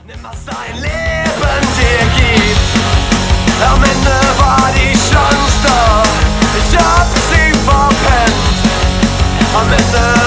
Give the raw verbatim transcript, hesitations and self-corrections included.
Nimm, was dein Leben dir gibt. Am Ende war die Chance da, ich hab sie verpennt. Am Ende